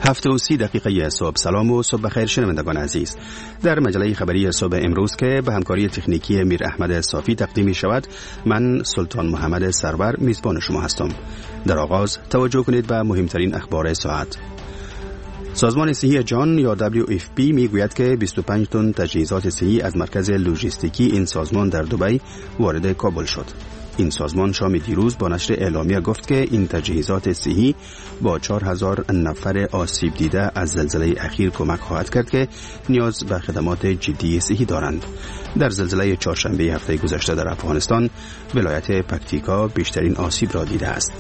7:30 صبح. سلام و صبح بخیر شنوندگان عزیز. در مجله خبری صبح امروز که به همکاری تکنیکی میر احمد صافی تقدیم می شود، من سلطان محمد سرور میزبان شما هستم. در آغاز توجه کنید به مهمترین اخبار ساعت. سازمان صحی جهان یا WFP میگوید که 25 تن تجهیزات صحی از مرکز لوجستیکی این سازمان در دبی وارد کابل شد. این سازمان شام دیروز با نشر اعلامیه گفت که این تجهیزات صحی با 4000 نفر آسیب دیده از زلزله اخیر کمک خواهد کرد که نیاز به خدمات جدی صحی دارند. در زلزله چهارشنبه هفته گذشته در افغانستان، ولایت پکتیکا بیشترین آسیب را دیده است.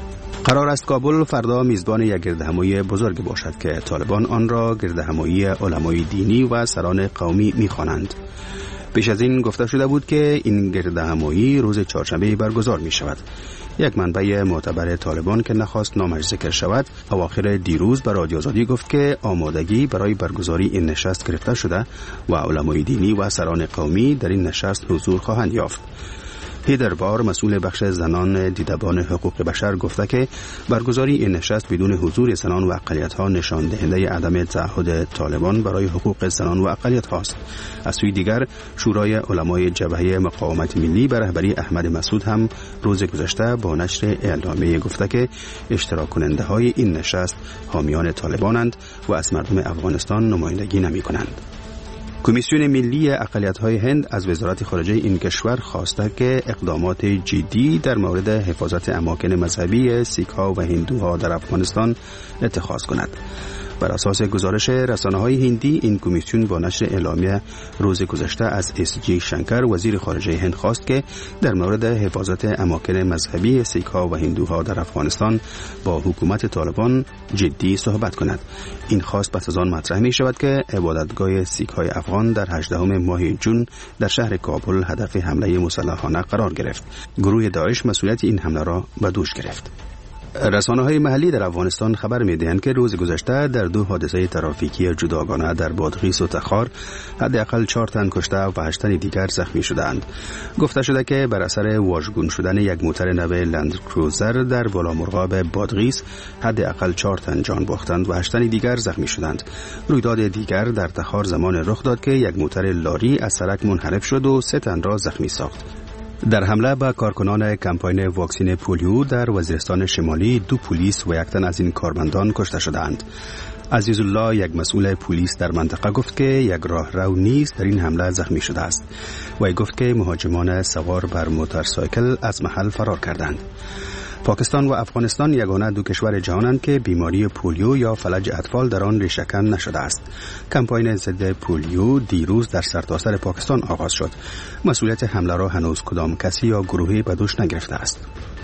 قرار است کابل فردا میزبان یک گردهمایی بزرگ باشد که طالبان آن را گردهمایی علمای دینی و سران قومی می‌خوانند. پیش از این گفته شده بود که این گردهمایی روز چهارشنبه برگزار می شود. یک منبع معتبر طالبان که نخواست نامش ذکر شود، اواخر دیروز به رادیو آزادی گفت که آمادگی برای برگزاری این نشست گرفته شده و علمای دینی و سران قومی در این نشست حضور خواهند یافت. هیدر بار، مسئول بخش زنان دیدبان حقوق بشر، گفته که برگزاری این نشست بدون حضور زنان و اقلیت‌ها نشان دهنده عدم تعهد طالبان برای حقوق زنان و اقلیت‌ها است. از سوی دیگر، شورای علمای جبهه مقاومت ملی به رهبری احمد مسعود هم روز گذشته با نشر اعلامیه گفته که اشتراک کننده‌های این نشست حامیان طالبانند و از مردم افغانستان نمایندگی نمی‌کنند. کمیسیون ملی اقلیت‌های هند از وزارت خارجه این کشور خواسته که اقدامات جدی در مورد حفاظت اماکن مذهبی سیک‌ها و هندوها در افغانستان اتخاذ کند. بر اساس گزارش رسانه‌های هندی، این کمیسیون با نشر اعلامیه روز گذشته از اس.جی. شنکر، وزیر خارجه هند، خواست که در مورد حفاظت اماکن مذهبی سیک‌ها و هندوها در افغانستان با حکومت طالبان جدی صحبت کند. این خواست پس از آن مطرح می شود که عبادتگاه سیک‌های افغان در 18 ماه جون در شهر کابل هدف حمله مسلحانه قرار گرفت. گروه داعش مسئولیت این حمله را به دوش گرفت. رسانه‌های محلی در افغانستان خبر می‌دهند که روز گذشته در 2 حادثه ترافیکی جداگانه در بادغیس و تخار حداقل 4 تن کشته و 8 تن دیگر زخمی شدند. گفته شده که بر اثر واژگون شدن یک موتر نو لندکروزر در بالامرغاب بادغیس حداقل 4 تن جان باختند و 8 تن دیگر زخمی شدند. رویداد دیگر در تخار زمان رخ داد که یک موتر لاری از سرک منحرف شد و 3 تن را زخمی ساخت. در حمله به کارکنان کمپاین واکسین پولیو در وزیرستان شمالی 2 پلیس و 1 تن از این کارمندان کشته شدند. عزیز الله، یک مسئول پلیس در منطقه، گفت که یک راهرو نیز در این حمله زخمی شده است. وی گفت که مهاجمان سوار بر موتورسایکل از محل فرار کردند. پاکستان و افغانستان یگانه 2 کشور جهانند که بیماری پولیو یا فلج اطفال در آن ریشه‌کن نشده است. کمپاین ضد پولیو دیروز در سرتاسر پاکستان آغاز شد. مسئولیت حمله را هنوز کدام کسی یا گروهی به دوش نگرفته است.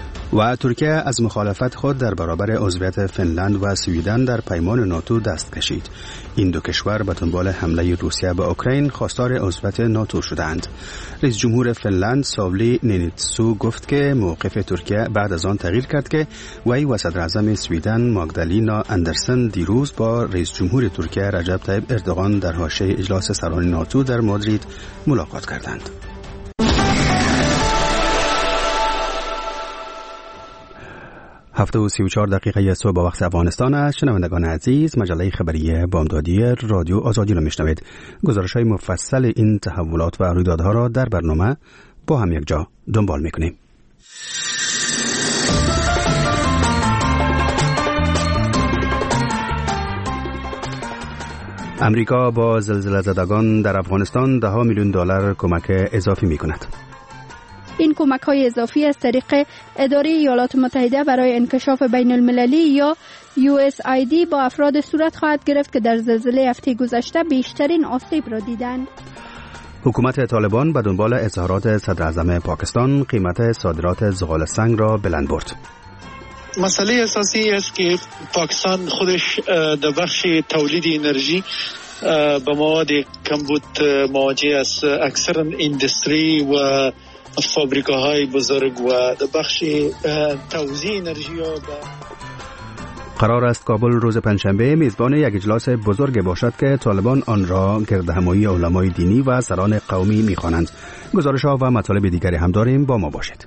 و ترکیه از مخالفت خود در برابر عضویت فنلند و سویدن در پیمان ناتو دست کشید. این 2 کشور به دنبال حمله روسیه به اوکراین خواستار عضویت ناتو شدند. رئیس جمهور فنلند ساولی نینیتسو گفت که موقف ترکیه بعد از آن تغییر کرد که وی و صدر اعظم سویدن ماگدالینا اندرسن دیروز با رئیس جمهور ترکیه رجب طیب اردوغان در حاشیه اجلاس سران ناتو در مادرید ملاقات کردند. 7:34 صبح وقت افغانستان است. شنوندگان عزیز، مجله خبری بامدادی رادیو آزادی را میشنوید. گزارش‌های مفصل این تحولات و رویدادها را در برنامه با هم یک جا دنبال میکنیم. امریکا با زلزله زدگان در افغانستان $10 میلیون کمک اضافی میکند. این کمک‌های اضافی از طریق اداره ایالات متحده برای انکشاف بین المللی یا USAID با افراد صورت خواهد گرفت که در زلزله هفته گذشته بیشترین آسیب را دیدند. حکومت طالبان به دنبال اظهارات صدر اعظم پاکستان قیمت صادرات زغال سنگ را بلند برد. مسئله اساسی است که پاکستان خودش در بخش تولید انرژی به مواد کمبود مواجه است. اکثر اندستری و فابریکاهای بزرگ و در بخش توزیع انرژی قرار است کابل روز پنجشنبه میزبان یک اجلاس بزرگ باشد که طالبان آن را گردهمایی علمای دینی و سران قومی می‌خوانند. گزارش‌ها و مطالب دیگری هم داریم، با ما باشید.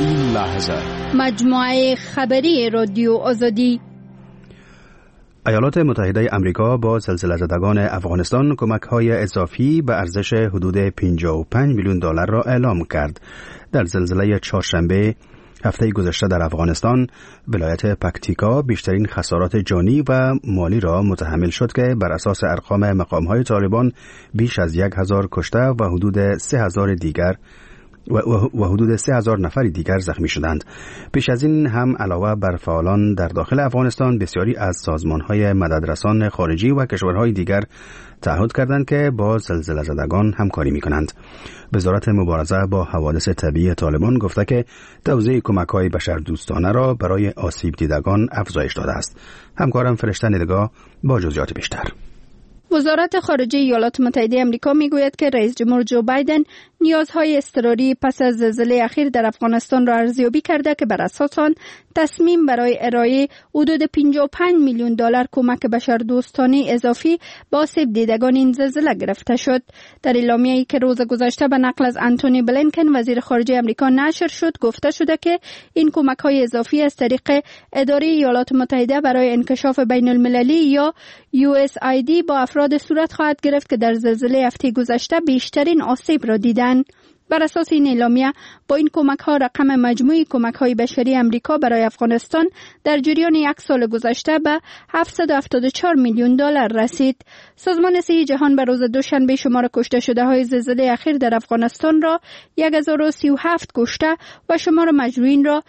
این لحظه مجموعه خبری رادیو آزادی. ایالات متحده آمریکا با زلزله زدگان افغانستان کمک‌های اضافی به ارزش حدود 55 میلیون دلار را اعلام کرد. در زلزله چهارشنبه هفته گذشته در افغانستان، ولایت پکتیکا بیشترین خسارات جانی و مالی را متحمل شد که بر اساس ارقام مقام‌های طالبان بیش از 1000 کشته و حدود 3000 دیگر و حدود 3000 نفر دیگر زخمی شدند. پیش از این هم علاوه بر فعالان در داخل افغانستان، بسیاری از سازمان‌های مددرسان خارجی و کشورهای دیگر تعهد کردند که با زلزله زدگان همکاری می‌کنند. وزارت مبارزه با حوادث طبیعی طالبان گفته که توزیع کمک‌های بشردوستانه را برای آسیب دیدگان افزایش داده است. همکارم فرشته ندگاه با جزئیات بیشتر. وزارت خارجه ایالات متحده آمریکا میگوید که رئیس جمهور جو بایدن نیازهای اضطراری پس از زلزله اخیر در افغانستان را ارزیابی کرده که بر اساس آن تصمیم برای ارائه حدود 55 میلیون دلار کمک بشردوستانه اضافی به آسیب دیدگان این زلزله گرفته شد. در اعلامیه‌ای که روز گذشته به نقل از انتونی بلینکن وزیر خارجه آمریکا نشر شد، گفته شده که این کمک‌های اضافی از طریق اداره ایالات متحده برای انکشاف بین المللی یا USAID با افراد صورت خواهد گرفت که در زلزله هفته گذشته بیشترین آسیب را دیدند. بر اساس این اعلامیه با این کمک‌ها رقم مجموعی کمک‌های بشری آمریکا برای افغانستان در جریان یک سال گذشته به 774 میلیون دلار رسید. سازمان صحی جهان به روز دوشنبه شمار کشته شده‌های زلزله اخیر در افغانستان را 1037 کشته و شمار مجروحین را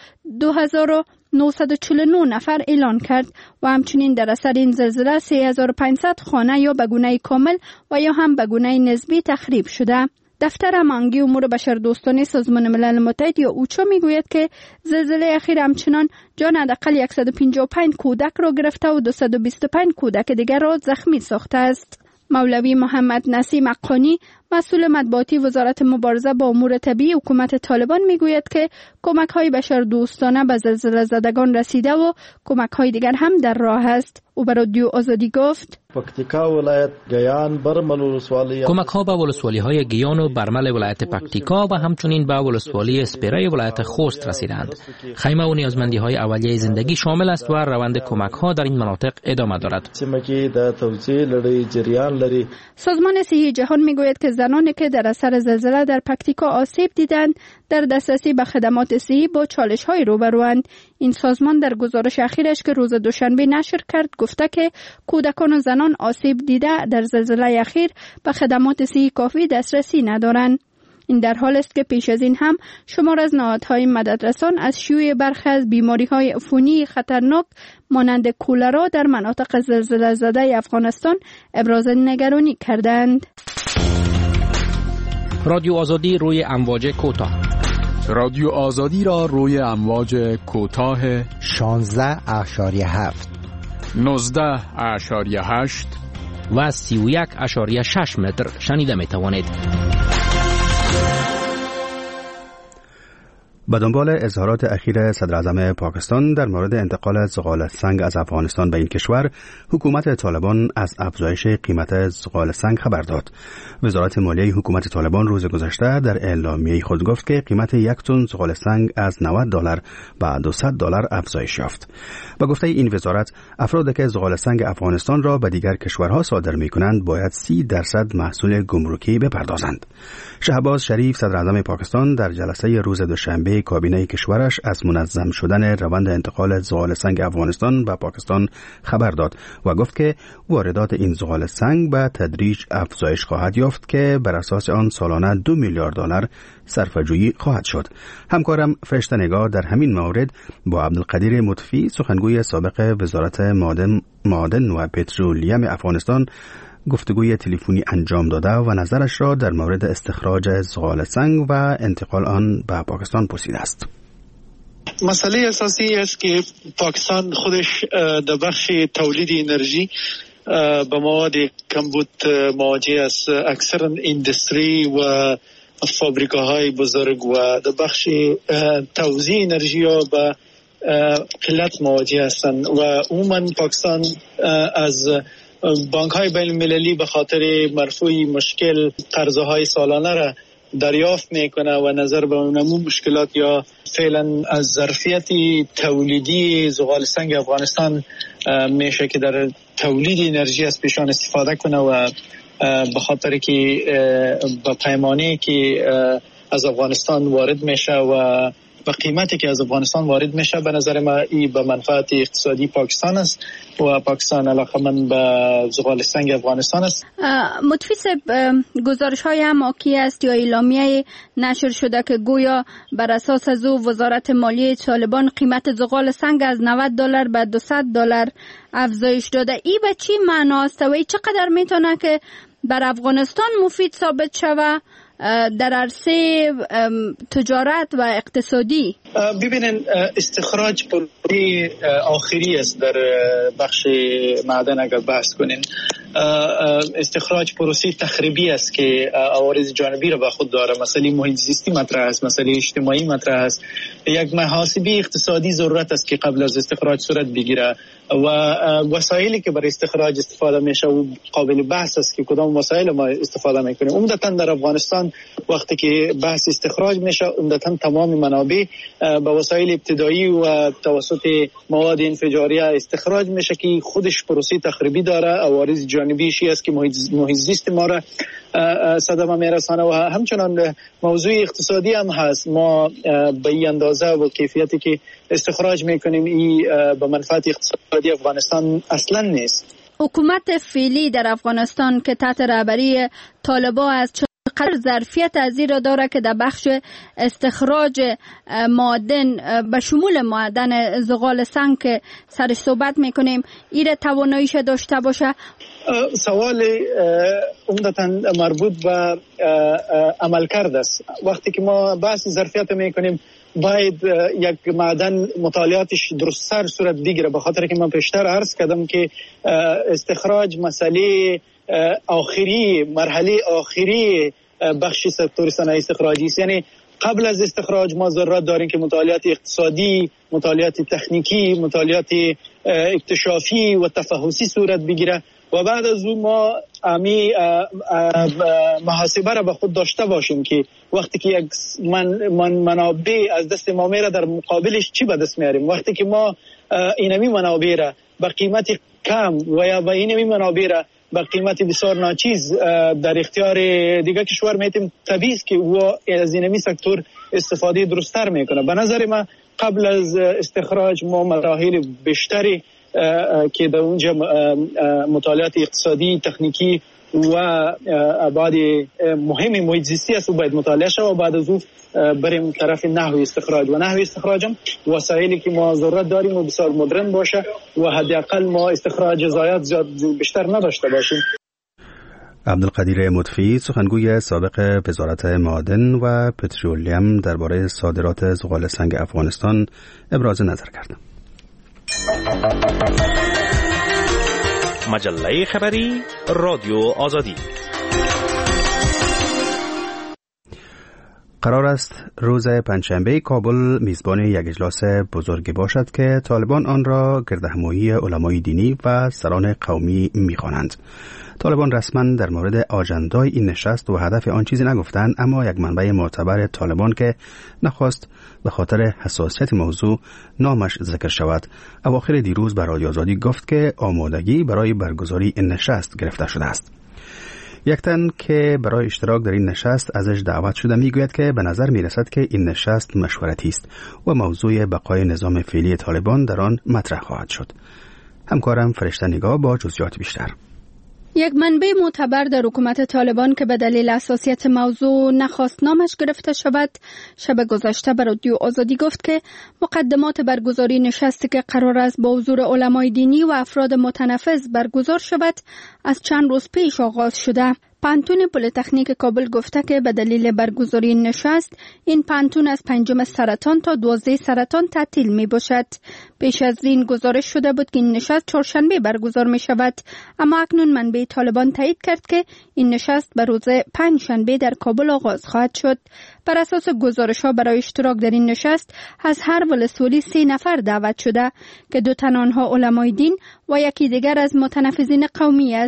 2949 نفر اعلان کرد و همچنین در اثر این زلزله 3500 خانه یا به گونه کامل و یا هم به گونه نسبی تخریب شده. دفتر هماهنگی امور بشردوستانه سازمان ملل متحد یا اوچا میگوید که زلزله اخیر همچنان جان حداقل 155 کودک را گرفته و 225 کودک دیگر را زخمی ساخته است. مولوی محمد نسیم اقانی، مسئول مطبوعاتی وزارت مبارزه با امور طبیعی حکومت طالبان میگوید که کمک‌های بشردوستانه به زلزله زدگان رسیده و کمک‌های دیگر هم در راه است. او به رادیو آزادی گفت: کمک‌ها به ولسوالی‌های گیان و برمل ولایت پکتیکا و همچنین به ولسوالی اسپیره ولایت خوست رسیدند. خیمه و نیازمندی‌های اولیه زندگی شامل است و روند کمک‌ها در این مناطق ادامه دارد. سازمان صحی جهان میگوید که زنانی که در اثر زلزله در پکتیکا آسیب دیدند در دسترسی به خدمات صحی با چالش‌های روبروند. این سازمان در گزارش اخیرش که روز دوشنبه نشر کرد گفته که کودکان و زنان آسیب دیده در زلزله اخیر به خدمات صحی کافی دسترسی ندارند. این در حال است که پیش از این هم شمار از نهادهای مددرسان از شیوع برخی از بیماری‌های عفونی خطرناک مانند کولرا در مناطق زلزله زده افغانستان ابراز نگرانی کردند. رادیو آزادی روی امواج کوتاه. رادیو آزادی را روی امواج کوتاه 16.7 19.8 و 31.6 متر شنیده می توانید. به دنبال اظهارات اخیر صدراعظم پاکستان در مورد انتقال زغال سنگ از افغانستان به این کشور، حکومت طالبان از افزایش قیمت زغال سنگ خبر داد. وزارت مالیه حکومت طالبان روز گذشته در اعلامیه خود گفت که قیمت یک تن زغال سنگ از $90 به $200 افزایش یافت. با گفته این وزارت، افرادی که زغال سنگ افغانستان را به دیگر کشورها صادر می‌کنند باید 30% محصول گمرکی بپردازند. شهباز شریف صدراعظم پاکستان در جلسه روز دوشنبه کابینه کشورش از منظم شدن روند انتقال زغال سنگ افغانستان به پاکستان خبر داد و گفت که واردات این زغال سنگ به تدریج افزایش خواهد یافت که بر اساس آن سالانه $2 میلیارد صرفه‌جویی خواهد شد. همکارم فرشته نگاه در همین مورد با عبدالقدیر مطفی، سخنگوی سابق وزارت معادن و پترولیم افغانستان، گفتگوی تلفنی انجام داده و نظرش را در مورد استخراج زغال سنگ و انتقال آن به پاکستان پرسیده است. مسئله اساسی است که پاکستان خودش در بخش تولید انرژی به مواد کمبود مواجه است. اکثر اندستری و فابریکاهای بزرگ و در بخش توزیع انرژی ها به قلت مواجه هستند و عموما پاکستان از بانک های بین المللی به خاطر مرفوع مشکل قرضه های سالانه را دریافت میکنه و نظر به اونمو مشکلات یا فعلا از ظرفیت تولیدی زغال سنگ افغانستان میشه که در تولید انرژی از پیشان استفاده کنه و به خاطر که با پیمانه که از افغانستان وارد میشه و با قیمتی که از افغانستان وارد میشه به نظر ما این به منفعت اقتصادی پاکستان است و پاکستان علاقمند به زغال سنگ افغانستان است. متفی صاحب، گزارش های هم حاکی است یا اعلامیه نشر شده که گویا بر اساس از وزارت مالیه طالبان قیمت زغال سنگ از $90 به $200 افزایش داده. این به چی معناست و این چقدر میتونه که بر افغانستان مفید ثابت شود در عرصه تجارت و اقتصادی؟ ببینن استخراج پروژه آخری است در بخش معدن. اگر بحث کنین استخراج پروسه تخریبی است که عوارض جانبی را به خود داره. مسئله محیط زیستی مطرح است، مسئله اجتماعی مطرح است. یک محاسبه اقتصادی ضرورت است که قبل از استخراج صورت بگیره و وسایلی که برای استخراج استفاده میشه و قابل بحث است که کدام وسایل ما استفاده میکنیم. عمدتاً در افغانستان وقتی که بحث استخراج میشه عمدتاً تمام منابع به وسایل ابتدایی و توسط مواد انفجاریه استخراج میشه که خودش پروسه تخریبی داره. عوارض جانبیشی است که محیط زیست ما را صدمه میرسانه و همچنان موضوع اقتصادی هم هست. ما به این اندازه و کیفیتی که استخراج میکنیم این به منفعت اقتصادی افغانستان اصلا نیست. حکومت فعلی در افغانستان که تحت رهبری طالبان است چقدر ظرفیت از این را داره که در بخش استخراج معدن به شمول معدن زغال سنگ که سرش صحبت میکنیم این را تواناییش داشته باشه؟ سوال عمدتاً مربوط به عملکرد است. وقتی که ما بحث ظرفیت میکنیم باید یک معدن مطالعاتش درست‌تر صورت بگیره، به خاطر که من پیشتر عرض کردم که استخراج مسئله آخری، مرحله آخری بخشی سکتور صنایع استخراجی است. یعنی قبل از استخراج ما ضرورت داریم که مطالعات اقتصادی، مطالعات تکنیکی، مطالعات اکتشافی و تفحصی صورت بگیره و بعد از اون ما محاسبه را به خود داشته باشیم که وقتی که یک منابع از دست ما میره در مقابلش چی به دست میاریم. وقتی که ما اینمی منابع را به قیمت کم و یا به اینمی منابع را به قیمت بسیار ناچیز در اختیار دیگه کشور میتیم، طبیعی است که او از اینمی سکتور استفاده درست‌تر میکنه. به نظر من قبل از استخراج ما مراحل بیشتری که در اونجا مطالعات اقتصادی، تکنیکی و ابعاد مهم محیط زیستی است و باید مطالعه شود و بعد از اون بریم طرف نحوی استخراج. و نحوی استخراج هم وسایلی که ما ضرورت داریم و بسیار مدرن باشه و حداقل ما استخراج ضایعات زیاد بیشتر نداشته باشیم. عبدالقدیر مطفی، سخنگوی سابق وزارت معادن و پترولیم، درباره صادرات زغال سنگ افغانستان ابراز نظر کرد. مجله خبری رادیو آزادی. قرار است روز پنجشنبه کابل میزبان یک اجلاس بزرگ باشد که طالبان آن را گردهمایی علمای دینی و سران قومی می‌خوانند. طالبان رسما در مورد آجندای این نشست و هدف آن چیزی نگفتند، اما یک منبع معتبر طالبان که نخواست به خاطر حساسیت موضوع نامش ذکر شود، اواخر دیروز بر رادیو آزادی گفت که آمادگی برای برگزاری این نشست گرفته شده است. یک تن که برای اشتراک در این نشست ازش دعوت شده میگوید که به نظر میرسد که این نشست مشورتی است و موضوع بقای نظام فعلی طالبان در آن مطرح خواهد شد. همکارم فرشته نگاه با جزئیات بیشتر. یک منبع معتبر در حکومت طالبان که به دلیل حساسیت موضوع نخواست نامش گرفته شود، شب گذشته به رادیو آزادی گفت که مقدمات برگزاری نشستی که قرار است با حضور علمای دینی و افراد متنفذ برگزار شود از چند روز پیش آغاز شده. پانتون پلی‌تکنیک کابل گفته که به دلیل برگزاری نشست این پانتون از 5 سرطان تا 12 سرطان تعطیل می باشد. پیش از این گزارش شده بود که این نشست چهارشنبه برگزار می شود، اما اکنون منبع طالبان تایید کرد که این نشست به روز پنجشنبه در کابل آغاز خواهد شد. بر اساس گزارش‌ها برای اشتراک در این نشست از هر ولسوالی 3 نفر دعوت شده که 2 تن آنها علمای دین و یکی دیگر از متنفذین قومی است.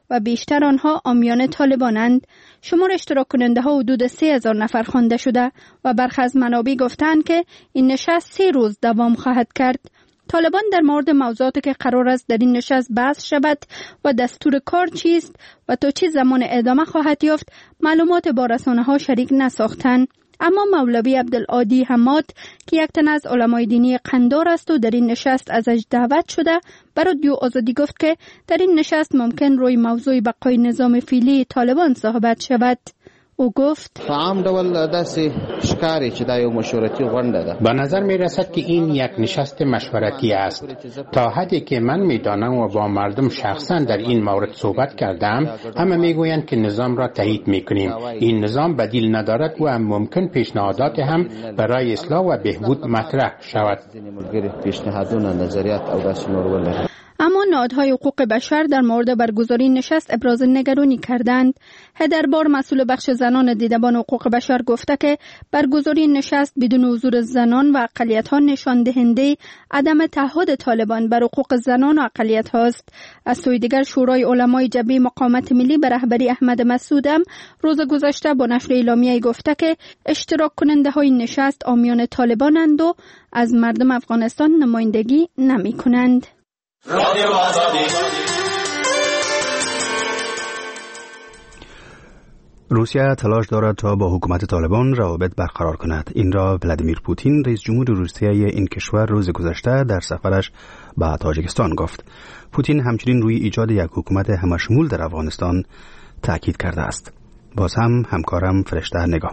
و بیشتر آنها عامیان طالبانند. شمار اشتراک کننده ها حدود 3000 نفر خوانده شده و برخی از منابع گفتند که این نشست 3 روز دوام خواهد کرد. طالبان در مورد موضوعاتی که قرار است در این نشست بحث شود و دستور کار چیست و تا چه زمان ادامه خواهد یافت معلومات با رسانه ها شریک نساختند. اما مولوی عبدالعادی حماد که یک تن از علمای دینی قندار است و در این نشست ازش دعوت شده، برای رادیو آزادی گفت که در این نشست ممکن روی موضوع بقای نظام فعلی طالبان صحبت شود. او گفت به نظر می رسد که این یک نشست مشورتی است. تا حدی که من می دانم و با مردم شخصا در این مورد صحبت کردم، همه می گویند که نظام را تایید می کنیم. این نظام بدیل ندارد و هم ممکن پیشنهادات هم برای اصلاح و بهبود مطرح شود. اما نهادهای حقوق بشر در مورد برگزاری نشست ابراز نگرانی کردند. هدربار مسئول بخش زنان دیدبان حقوق بشر گفته که برگزاری نشست بدون حضور زنان و اقلیت‌ها نشان دهنده عدم تعهد طالبان بر حقوق زنان و اقلیت‌ها است. از سوی دیگر شورای علمای جبهه مقاومت ملی به رهبری احمد مسعود هم روز گذشته با نشر اعلامیه‌ای گفته که اشتراک کننده های نشست عامیان طالبانند و از مردم افغانستان نمایندگی نمی‌کنند. روسیه تلاش دارد تا با حکومت طالبان روابط برقرار کند. این را ولادیمیر پوتین رئیس جمهور روسیه این کشور روز گذشته در سفرش به تاجیکستان گفت. پوتین همچنین روی ایجاد یک حکومت همشمول در افغانستان تاکید کرده است. باز هم همکارم فرشته نگاه.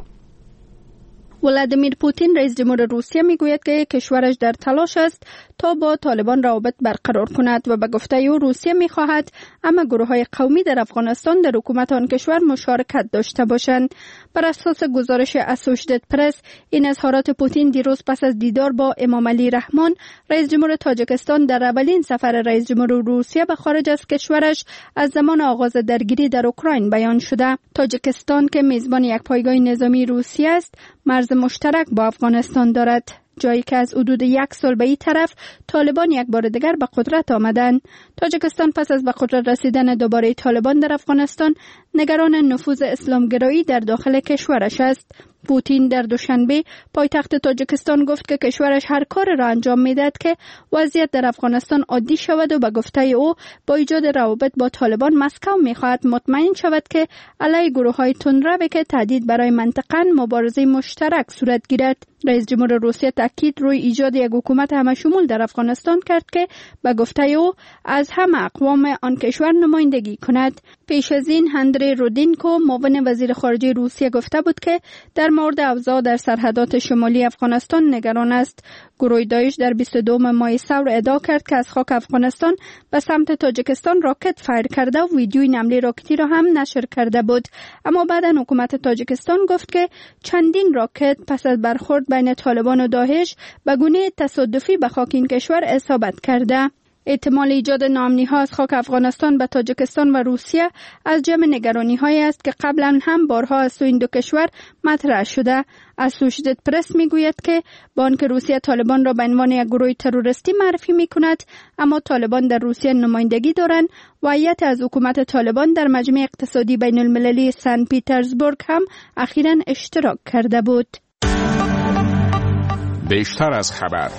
ولادیمیر پوتین رئیس جمهور روسیه میگوید که کشورش در تلاش است تا با طالبان روابط برقرار کند و به گفته او روسیه میخواهد اما گروه‌های قومی در افغانستان در حکومت آن کشور مشارکت داشته باشند. بر اساس گزارش اسوشیتد پرس، این اظهارات پوتین دیروز پس از دیدار با امام علی رحمان رئیس جمهور تاجیکستان در اولین سفر رئیس جمهور روسیه به خارج از کشورش از زمان آغاز درگیری در اوکراین بیان شده. تاجیکستان که میزبان یک پایگاه نظامی روسیه است، مرز مشترک با افغانستان دارد، جایی که از حدود 1 سال به این طرف طالبان یک بار دیگر به قدرت آمدند. تاجیکستان پس از به قدرت رسیدن دوباره طالبان در افغانستان نگران نفوذ اسلامگرایی در داخل کشورش است. پوتین در دوشنبه پایتخت تاجیکستان گفت که کشورش هر کار را انجام میدهد که وضعیت در افغانستان عادی شود و به گفته او با ایجاد روابط با طالبان مسکو میخواهد مطمئن شود که علیه گروه‌های تندرو که تهدید برای منطقه مبارزه مشترک صورت گیرد. رئیس جمهور روسیه تاکید روی ایجاد یک حکومت همشمول در افغانستان کرد که به گفته او از همه اقوام آن کشور نمایندگی کند. پیش از این هندری رودینکو معاون وزیر خارجه روسیه گفته بود که در مورد اوضاع در سرحدات شمالی افغانستان نگران است. گروه داعش در 22 ماه ثور ادعا کرد که از خاک افغانستان به سمت تاجیکستان راکت فایر کرده و ویدیوی حمله راکتی را هم نشر کرده بود. اما بعدا حکومت تاجیکستان گفت که چندین راکت پس از برخورد بین طالبان و داعش به گونه تصادفی به خاک این کشور اصابت کرده. احتمال ایجاد ناامنی‌ها از خاک افغانستان به تاجیکستان و روسیه از جمع نگرانی‌هایی است که قبلا هم بارها از سوی این دو کشور مطرح شده. اسوشیتد پرس میگوید که با آنکه روسیه طالبان را به عنوان یک گروه تروریستی معرفی می‌کند، اما طالبان در روسیه نمایندگی دارند و هیئت از حکومت طالبان در مجمع اقتصادی بین‌المللی سن پیترزبورگ هم اخیراً اشتراک کرده بود. بیشتر از خبر.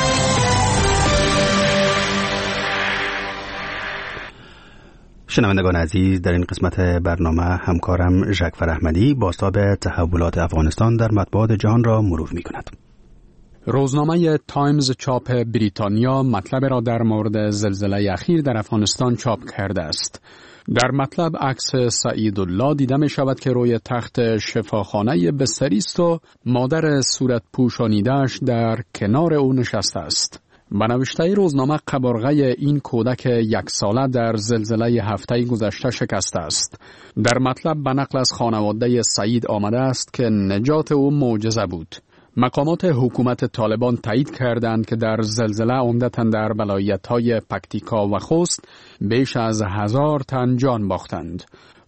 شنوندگان عزیز، در این قسمت برنامه همکارم ژکفر احمدی بازتاب تحولات افغانستان در مطبوعات جهان را مرور می کند. روزنامه تایمز چاپ بریتانیا مطلب را در مورد زلزله اخیر در افغانستان چاپ کرده است. در مطلب عکس سعیدالله دیده می شود که روی تخت شفاخانه بستری است و مادر صورت پوشانیده‌اش در کنار او نشسته است. به نوشته روزنامه قبارغه این کودک 1 ساله در زلزله هفته گذشته شکسته است. در مطلب به نقل از خانواده سعید آمده است که نجات او معجزه بود. مقامات حکومت طالبان تایید کردند که در زلزله عمدتاً در ولایت‌های پکتیکا و خوست بیش از 1000 تن جان باختند.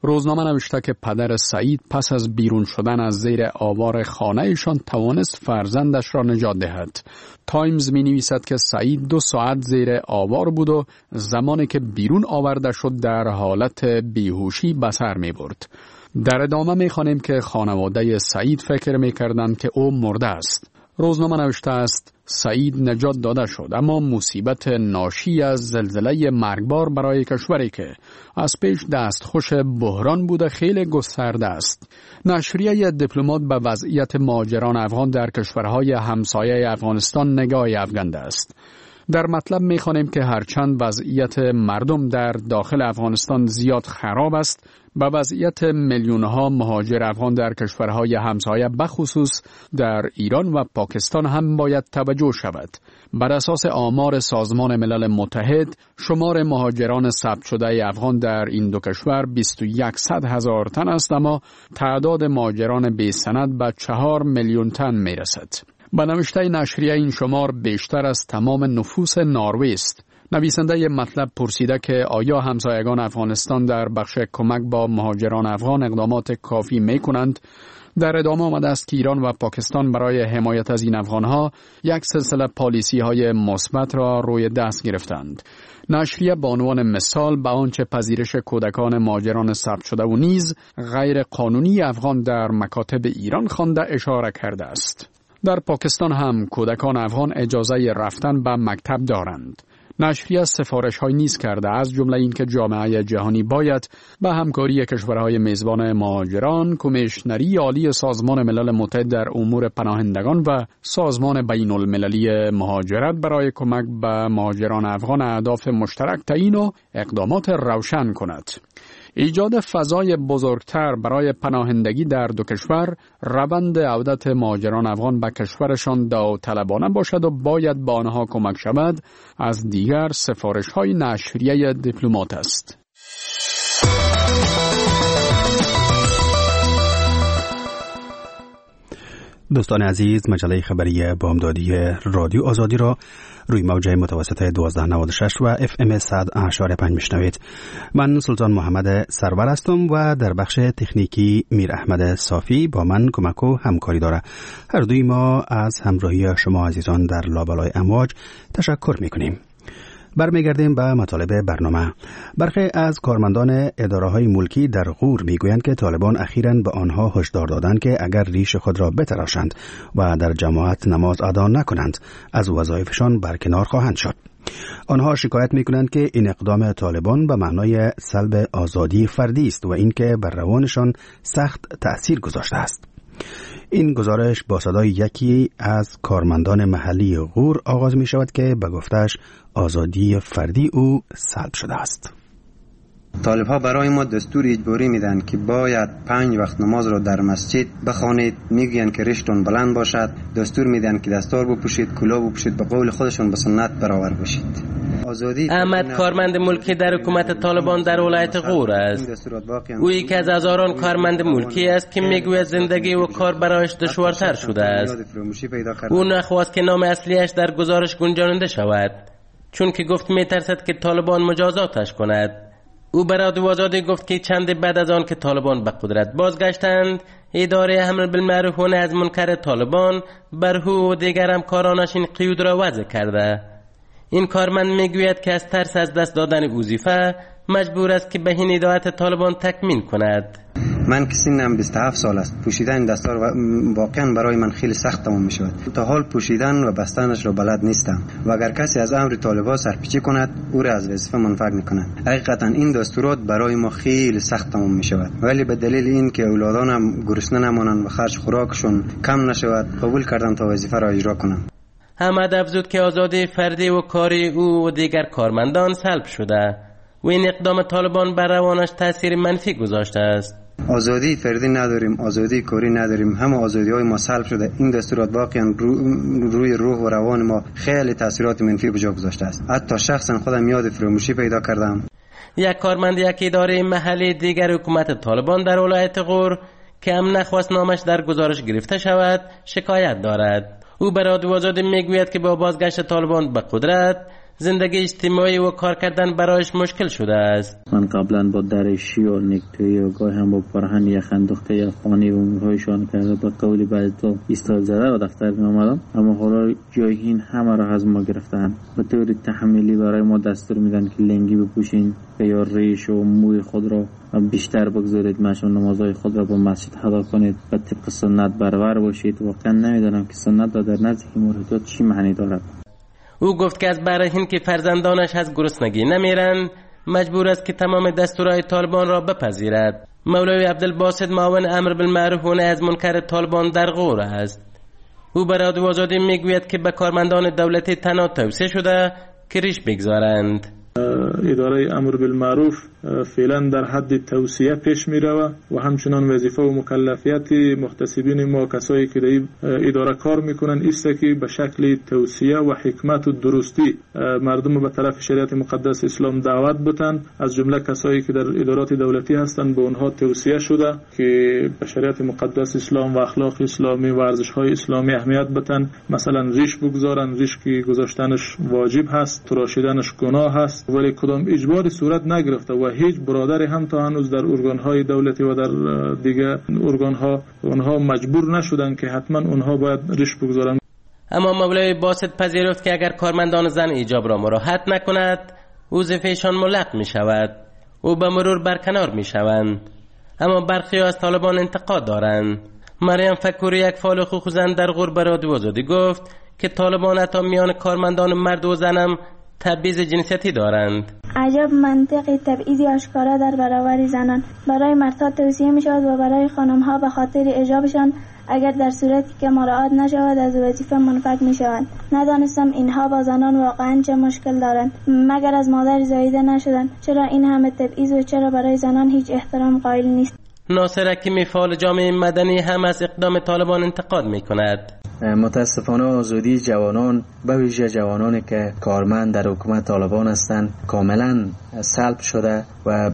روزنامه نوشته که پدر سعید پس از بیرون شدن از زیر آوار خانه‌شان توانست فرزندش را نجات دهد. تایمز می نویسد که سعید 2 ساعت زیر آوار بود و زمانی که بیرون آورده شد در حالت بیهوشی به سر می برد. در ادامه می خوانیم که خانواده سعید فکر می کردند که او مرده است. روزنامه نوشته است سعید نجات داده شد، اما مصیبت ناشی از زلزله مرگبار برای کشوری که از پیش دستخوش بحران بوده خیلی گسترده است. نشریه دیپلمات به وضعیت مهاجران افغان در کشورهای همسایه افغانستان نگاهی افکنده است. در مطلب می‌خوانیم که هرچند وضعیت مردم در داخل افغانستان زیاد خراب است، به وضعیت میلیون‌ها مهاجر افغان در کشورهای همسایه بخصوص در ایران و پاکستان هم باید توجه شود. بر اساس آمار سازمان ملل متحد، شمار مهاجران ثبت شده افغان در این دو کشور 2,100,000 تن است، اما تعداد مهاجران بی سند به 4 میلیون تن می‌رسد. به نوشته نشریه این شمار بیشتر از تمام نفوس نروژ است. نویسنده مطلب پرسیده که آیا همسایگان افغانستان در بخش کمک با مهاجران افغان اقدامات کافی می کنند؟ در ادامه آمده است که ایران و پاکستان برای حمایت از این افغانها یک سلسله پالیسی های مثبت را روی دست گرفتند. نشریه به عنوان مثال به آنچه پذیرش کودکان مهاجران ثبت شده و نیز غیر قانونی افغان در مکاتب ایران خوانده اشاره کرده است. در پاکستان هم کودکان افغان اجازه رفتن به مکتب دارند. نشریه سفارش‌های نیز کرده، از جمله اینکه جامعه جهانی باید به همکاری کشورهای میزبان مهاجران، کمیشنری عالی سازمان ملل متحد در امور پناهندگان و سازمان بین‌المللی مهاجرت برای کمک به مهاجران افغان اهداف مشترک تعیین و اقدامات روشن کند. ایجاد فضای بزرگتر برای پناهندگی در دو کشور روند عودت مهاجران افغان به کشورشان داوطلبانه باشد و باید به آنها کمک شود از دیگر سفارش‌های نشریه دیپلمات است. دوستان عزیز، مجله خبری بامدادی رادیو آزادی را روی موج متوسط 1296 و FM 100.5 میشنوید. من سلطان محمد سرور هستم و در بخش تکنیکی میر احمد صافی با من کمک و همکاری داره. هر دوی ما از همراهی شما عزیزان در لابلای امواج تشکر میکنیم. برمیگردیم به مطالب برنامه. برخی از کارمندان اداره‌های ملکی در غور میگویند که طالبان اخیراً به آنها هشدار دادند که اگر ریش خود را بتراشند و در جماعت نماز ادا نکنند از وظایفشان برکنار خواهند شد. آنها شکایت میکنند که این اقدام طالبان به معنای سلب آزادی فردی است و اینکه بر روانشان سخت تأثیر گذاشته است. این گزارش با صدای یکی از کارمندان محلی غور آغاز می شود که به گفتش آزادی فردی او سلب شده است. طالب ها برای ما دستور اجباری میدن که باید 5 وقت نماز را در مسجد بخوانید. میگن که ریشتون بلند باشد، دستور میدن که دستار بپوشید، کلاه بپوشید، به قول خودشون به سنت برابر باشید. احمد کارمند ملکی در حکومت طالبان در ولایت غور است. او یکی از هزاران کارمند ملکی است که میگوید زندگی و کار برایش دشوارتر شده است. او نخواست که نام اصلیش در گزارش گنجانده شود، چون که گفت میترسد که طالبان مجازاتش کند. او برای رادیو آزادی گفت که چند بعد از آن که طالبان به قدرت بازگشتند، اداره امر بالمعروف و نهی از منکر طالبان بر او و دیگر همکارانش این قیود را وضع کرده. این کارمند میگوید که از ترس از دست دادن وظیفه مجبور است که به این هدایت طالبان تکمیل کند. من که سنم 27 سال است، پوشیدن دستار واقعا برای من خیلی سخت تمام می شود. تا حال پوشیدن و بستنش را بلد نیستم و اگر کسی از امر طالبان سرپیچی کند او را از وظیفه منفک می کند. حقیقتا این دستورات برای ما خیلی سخت تمام می شود، ولی به دلیل این که اولادانم گرسنه نمانند و خرج خوراکشون کم نشود قبول کردم تا وظیفه را اجرا کنم. احمد افزود که آزادی فردی و کاری او و دیگر کارمندان سلب شده و این اقدام طالبان بر روانش تاثیر منفی گذاشته است. آزادی فردی نداریم، آزادی کاری نداریم، همه آزادی های ما سلب شده. این دستورات واقعا روی روح و روان ما خیلی تاثیرات منفی به جا گذاشته است. حتی شخصا خودم یاد فراموشی پیدا کردم. یک کارمند یک اداره محلی دیگر حکومت طالبان در ولایت غور که هم نخواست نامش در گزارش گرفته شود شکایت دارد. او به رادیو آزادی میگوید که با بازگشت طالبان به قدرت زندگی اجتماعی و کار کردن برایش مشکل شده است. من قبلا با درشی و نکتویی و گاهی هم با پرهن یا خندخته یا خانی و امورهایشان کرده با قولی بعد تو ایستاد زده و دفتر می آمدم، اما حالا جایین همه را از ما گرفتن. به طور تحمیلی برای ما دستور میدن که لنگی بپوشین یا ریش و موی خود را بیشتر بگذارید، مشون نمازهای خود را با مسجد ادا کنید و طبق سنت برابر باشید. واقعا نمیدونم که سنت در نزدیک موردات چی معنی دارد. او گفت که از برای این که فرزندانش از گرسنگی نمیرن مجبور است که تمام دستورهای طالبان را بپذیرد. مولوی عبدالباسط معاون امر بالمعروف و نهی از منکر طالبان در غور است. او به رادیو آزادی میگوید که به کارمندان دولتی تنها توصیه شده که ریش بگذارند. اداره امر بالمعروف فعلا در حد توصیه پیش می رود و همچنان وظیفه و مکلفیت محتسبین ما کسایی که در اداره کار میکنن است که به شکل توصیه و حکمت و درستی مردم به طرف شریعت مقدس اسلام دعوت بتن. از جمله کسایی که در ادارات دولتی هستند به اونها توصیه شده که به شریعت مقدس اسلام و اخلاق اسلامی و ارزش‌های اسلامی اهمیت بتن. مثلا ریش بگذارن، ریش که گذاشتنش واجب هست، تراشیدنش گناه هست، ولی کدام اجباری صورت نگرفته و هیچ برادری هم تا هنوز در ارگان‌های دولتی و در دیگه ارگان‌ها اونها مجبور نشدن که حتما اونها باید ریش بگذارن. اما مولوی باسط پذیرفت که اگر کارمندان زن ایجاب را مراعات نکند وظیفه‌شان ملغ می شود و به مرور برکنار می شوند. اما برخی از طالبان انتقاد دارند. مریم فکوری، یک فعال حقوق زن در غور به رادیو آزادی گفت که طالبان حتی میان کارمندان مرد و زنم تبعیض جنسیتی دارند. عجب منطقی تبعیضی آشکارا در برابر زنان. برای مردها توصیه می شود و برای خانمها به خاطر ایجابشان اگر در صورتی که مراعات نشود از وظیفه منفک می شوند. ندانستم اینها با زنان واقعا چه مشکل دارند. مگر از مادر زاییده نشدند؟ چرا این همه تبعیض و چرا برای زنان هیچ احترام قائل نیست؟ ناصر حکیمی، فعال جامعه مدنی، هم از اقدام طالبان انتقاد می کند. متاسفانه آزادی جوانان به ویژه جوانانی که کارمند در حکومت طالبان هستند کاملا سلب شده و